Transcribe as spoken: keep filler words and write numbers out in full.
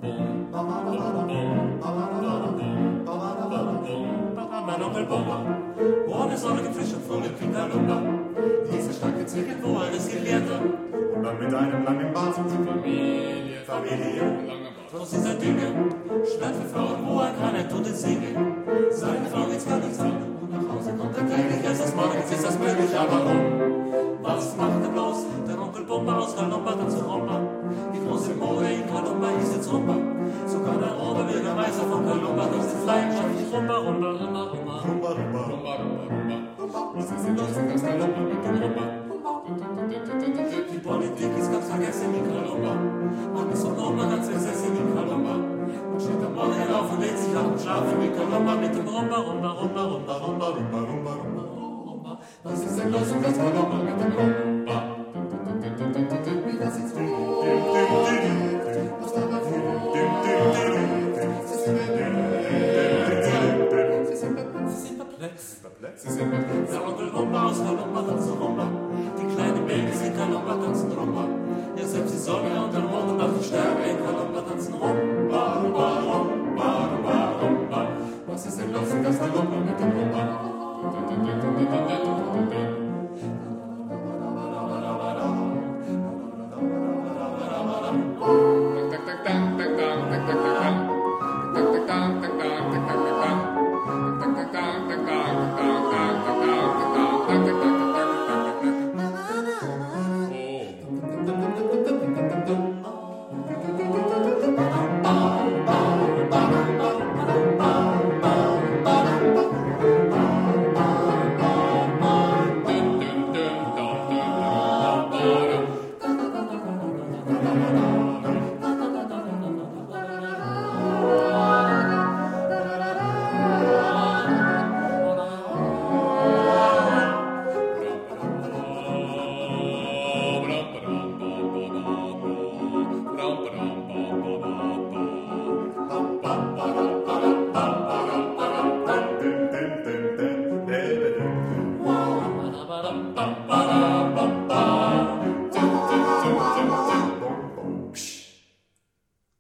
Mein Onkel Bomber, ohne Sonne gefrischt und voll in Kalumba. Dieser starke Zirkel, wo alles gelehrt hat. Und dann mit einem langen Bart sind sie Familie, Familie. Trotz dieser Dinge, schwer für Frauen, wo er keine Tote singe. Seine Frau geht's gar nichts an. Und nach Hause kommt er täglich, erst des Morgens ist das möglich, aber warum? Was macht er bloß? Der Onkel Bomber aus Kalumba dann zu Romba. Die große Mode in Kalumba ist jetzt Rumba. Sogar der Oberbürgermeister von Kalumba ist jetzt leidenschaftlich Rumba, Rumba, Rumba, Rumba, Rumba, Rumba, Rumba, Rumba, Rumba. Was ist denn los in ganz Kalumba mit dem Rumba? Die Politik ist ganz vergessen in Kalumba. Man ist von Rumba ganz vergessen in Kalumba. Man steht am Morgen auf und legt sich nach dem Schlafen in Kalumba mit dem Rumba, Rumba, Rumba, Rumba, Rumba, Rumba, Rumba, Rumba, Rumba. Was ist denn los in ganz Kalumba mit dem Rumba? Wie das jetzt geht. Was dabei fehlt. Sie sind perplex. Der Onkel Rumba aus Kalumba tanzen Rumba. Die kleinen Babys in Kalumba tanzen Rumba. Ja, selbst die Sonne und der Mond und auch die Sterne in Kalumba tanzen Rumba, Rumba, Rumba, Rumba, Rumba. Was ist denn los in ganz Kalumba mit dem Rumba? Tak, tak, tak, tak.